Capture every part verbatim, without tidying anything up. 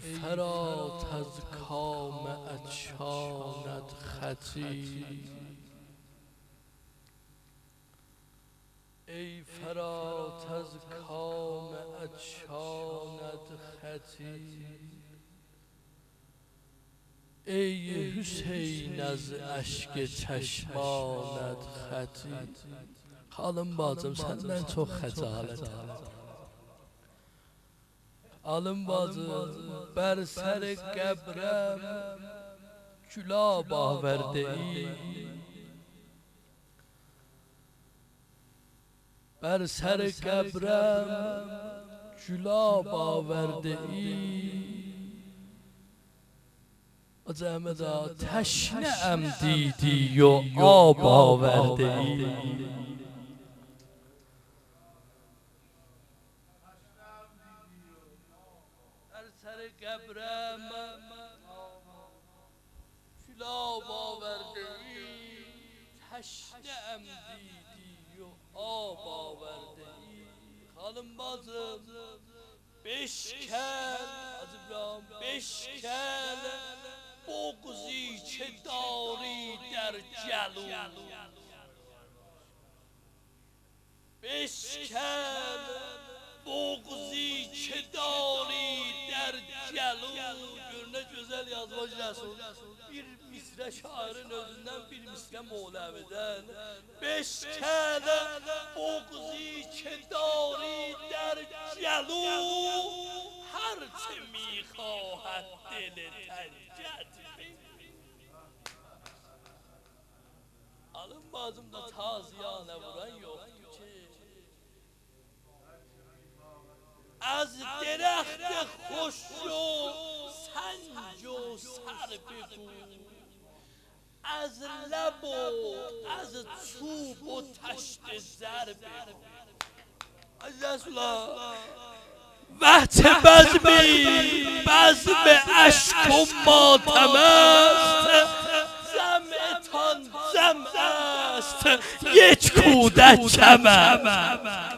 فرات از کام اچانت خطی، ای فرات از کام اچانت خطی، ای حسین از اشک چشمانت خطی. Xanım bacım səndən çox xəcalətəm. Alım bacım bər sər qəbrəm gülab avərdeyi, bər sər qəbrəm gülab avərdeyi. Acəmədə təşnəəm didi yo ab avərdeyi. قبرم گلاب آورده‌ای، تشنه‌ام دیدی و آب آورده‌ای. خانم بازم بشکن از ابراهیم بشکن بغضی که داری در جلو، بشکن بغضی که داری در جلو. Görünə gözəl yazmış Rəsul, bir misrə şairin özündən, bir misrə Mevləvidən. Beşkən bugzi ke dari در جلو، هر چه میخواهد دل تنجد. Alın bazımda taziyane vuran yoktu ki, از درخت خوش و سنج و سر بگو، از لب و از چوب و تشت زر بگو. از رسولا وقت بزمی بزم عشق و ماتم است، جمعتان جمع است یک کودکم است.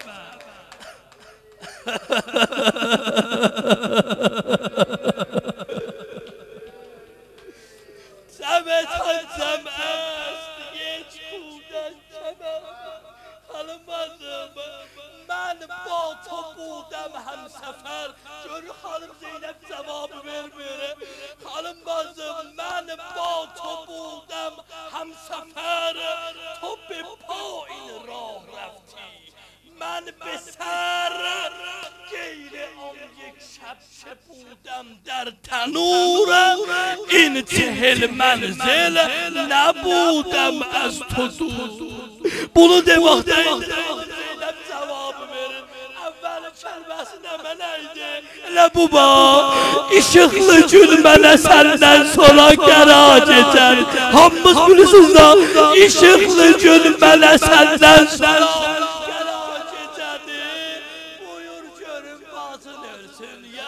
جمعتان جمع است یک کودکم است. حالا من با تو بودم همسفر. چون خانم زینب جواب vermiyor. خانم بازم من با تو بودم همسفر، تو به پایین راه رفتی من به سر. غیر آن یک شب چه بودم در تنور، این چهل منزل نبودم از تو دور. Bunu deməkdən Zeynəb cavabı verir. Əvvəl kəlməsi nə mənə idi? Elə bu bax, işıqlı gün mənə səndən sonra qərar keçər. Hamımız bilirsiniz da, işıqlı gün mənə səndən sonra qərar keçərdi. Buyur görüm bazın ölsün ya.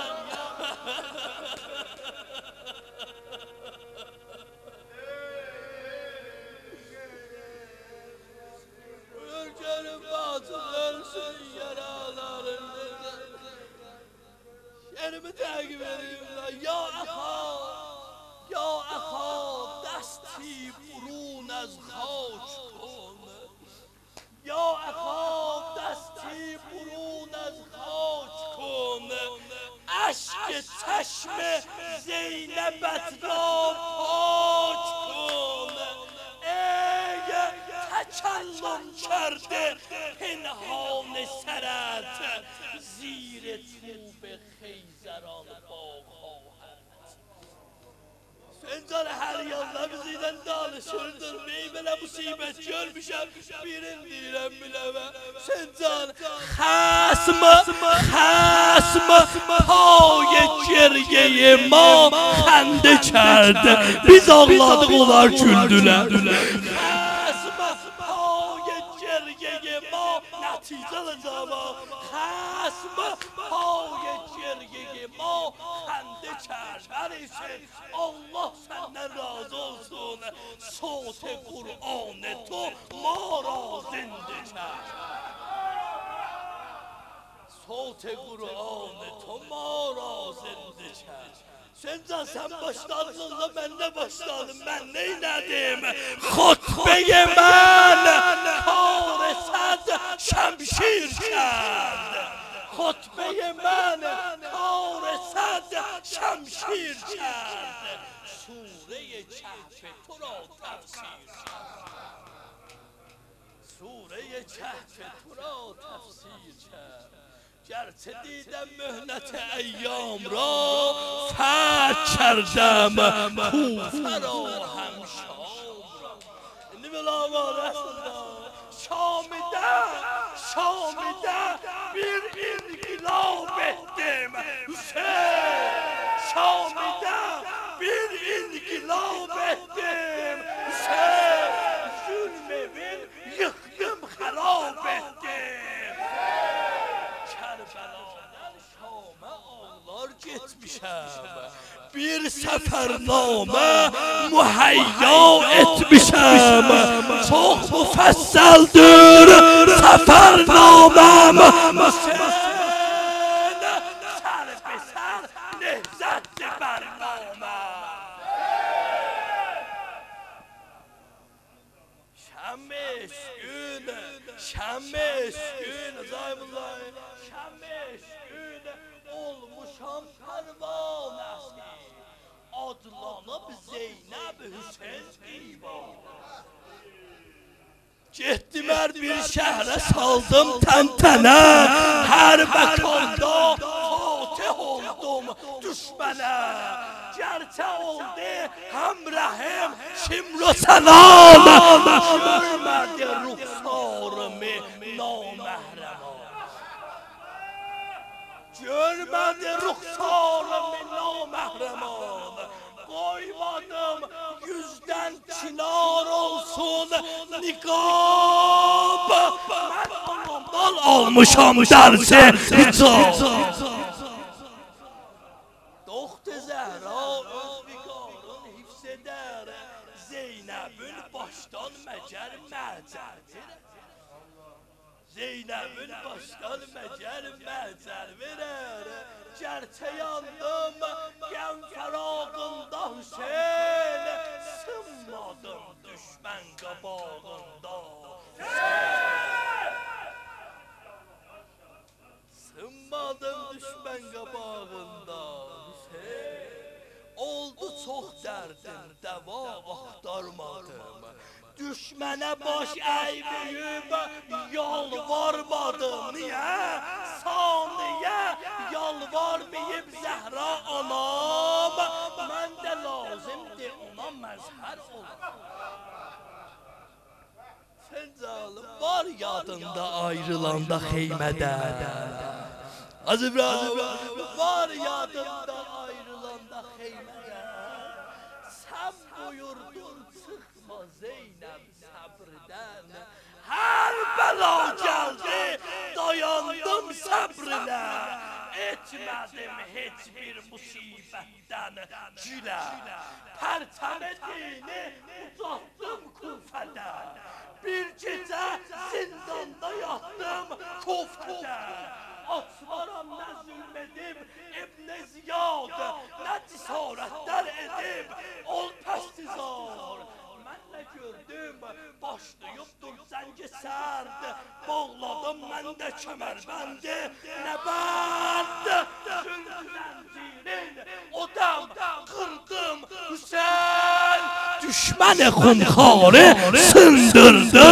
Görüm bazın ölsün yaralarını. Yerimi təqib edeyim la. Ya əxa, ya əxa, dəsti burun az xaç kن. Ya əxa, dəsti burun az xaç kن. اشک چشم زینبت را پاک کن. ای تکلم کرده پنهان سرت، زیر چوب خیزران باغ‌هایت. Sencan her yanda bizden danışırdır. Beybele musibet görmüşəm, birin deyirəm biləmə. Sencan xasm, xasm pay geriye ma xəndə کرد. Biz ağladık, onlar güldülər. Xasm pay geriye ma nəticə alacağım. Xasm pay geriye ma xəndə کرد. Hər için Allah senden razı olsun. Sote Kur'an to mara zinde kar. Sote Kur'an to mara zinde kar. Sencan sen başladın da ben de başladım. Ben neyledim? Hutbe-i ben karesed şemşir kerd. Hutbe-i ben karesed şemşir kerd. Sure-i Kehf تو را تفسیر کرد. سوره کهف تو را تفسیر کرد. گرچه دیدم مهلت ایام را فتح کردم کوفه را هم شام را. اینی بلا رسول شامده شامده bir inkılap ettim Hüseyin. Şam'da bir inkılap ettim Hüseyin. Zulmevin yıktım, harap ettim. Kerbeladan Şam'a ağlar gitmişəm. Bir səfərnamə mühəyya etmişəm. Çox müfəssəldir səfərnaməm. Hüseyin sər-be-sər lehzətli bərnamə. Şəmiş gün, şəmiş gün, Zayımullah, şəmiş gün olmuşam pərvanəsi. Adlanıb Zeynəb Hüseyin divan. Getdim hər bir şəhrə saldım təntənə. Hər məkanda fatih oldum düşmənə. Gerçe oldu həmrəhim Şimr-o Səlam. Görmədi ruxsarımı naməhrəman. Görmədi ruxsarımı naməhrəman. Koymadım yüzden çınar olsun nikab. Ben anamdan almışam dersi hicab. Doxtu Zəhra öz viqarın hifz edər. Zeynəbin başdan məcər məcərdir. Zeynəbin başdan məcər məcər verər. Gerçe yandım gəm fərağında Hüseyin. Sınmadım düşmən qabağında Sınmadım düşmən qabağında Hüseyin. Oldu çox dərdim, dəva axtarmadım. Düşmənə baş əybiyib yalvarmadım. Niyə? Saniyə yalvarmayıb Zəhra anam. Mən də lazımdır ona məzhər olmaq. Səncalım var yadında ayrılanda xeymədə. Azizim var yadında ayrılanda xeymədə. Sən buyurdun çıxma Zeynəb səbrdən. Hər bəla gəldi dayandım səbrinə. Etmədim heç bir musibətdən gülə. Pərçəmə dini uzatdım Kufədən. Bir gecə zindanda yatdım Kufədə. Açmaram nə zülm edib İbn-i Ziyad, nə cisorətlər edib ol pəstizar. Mən nə gördüm başlayıbdır zəngi sərd. Bağladım mən də kəmərbəndi nəbənd. Zülm zəncirin odam qırdım Hüseyin. Düşməni xunxarı sındırdı.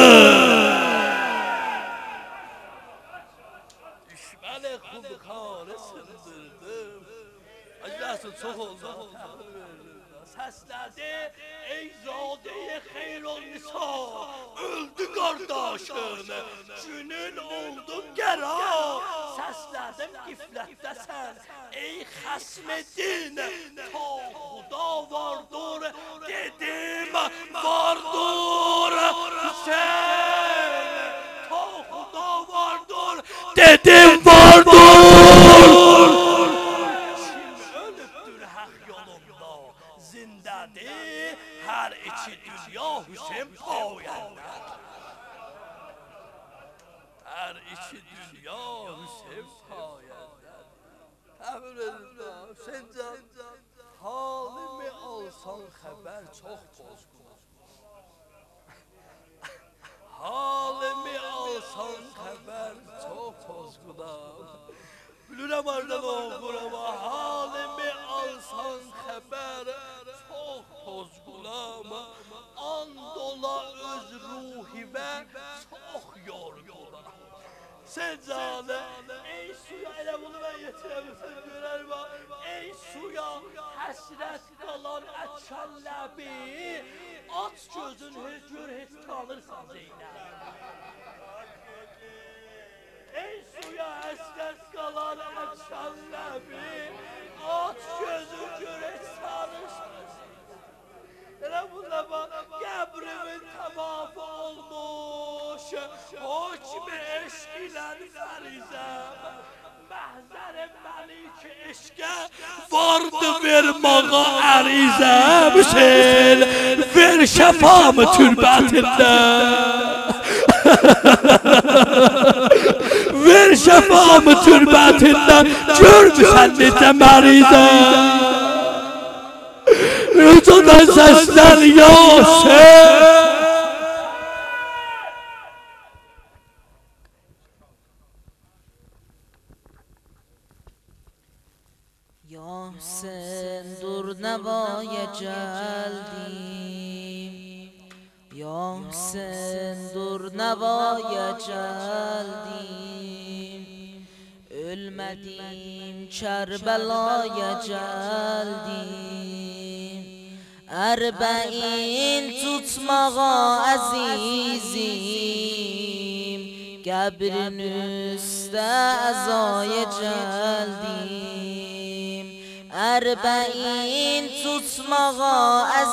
Düşməni xunxarı sındırdım. Acılasın çox oldu. Səslədi ey zadeye xeyrol nisa. Öldü qardaşın, günün oldun qəra. Səslədim qiflətdəsən ey xəsmedin. Ta xuda vardır dedim vardır Hüseyin. Ta xuda vardır dedim vardır. Zindədir, hər iki dünya Hüseyin payəndə. Hər iki dünya Hüseyin payəndə. Təmin edin, Hüseyin can. getirebilsin görer bak. Ey suya hasret kalan açan lebi, aç gözün hiç gör hiç kalırsan Zeynep. Ey suya hasret kalan açan lebi, aç gözün gör hiç kalırsan. Elə bunda bak, qəbrimin təvafı olmuş, hükmü eşq ilə fərizəm. Məhzərim məni ki eşqə vardı vermağa ərizəm. Hüseyin, ver şəfamı türbətində. Ver şəfamı türbətində, görmüsən necə mərizəm. Rücudan sesler Yasin. Yasin dur nevaya geldim. Yasin dur nevaya geldim. Ölmedim Kerbela'ya geldim. Erbe'in tutmağa azizim. Qəbrin üstə əzaya gəldim. Erbe'in tutmağa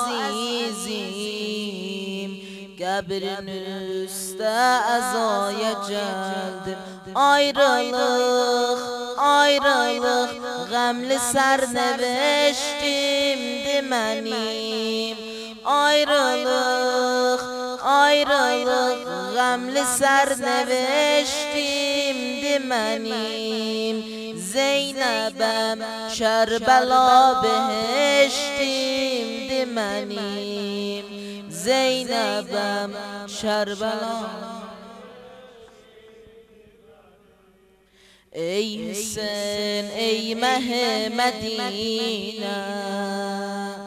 azizim. Qəbrin üstə əzaya gəldim. Ayrılıq, ayrılıq, qəmli sərnəveştimdi mənim. Ayrılıq, ayrılıq, qəmli sərnəveştimdi mənim. Zeynəbəm, Kərbəla behiştimdi mənim. Zeynəbəm, Kərbəla. Ey Hüseyin, ey Məhəmmədinə,